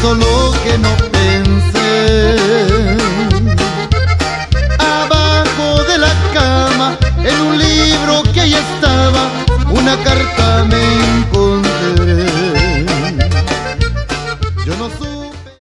todo lo que no pensé. Abajo de la cama, en un libro que ahí estaba, una carta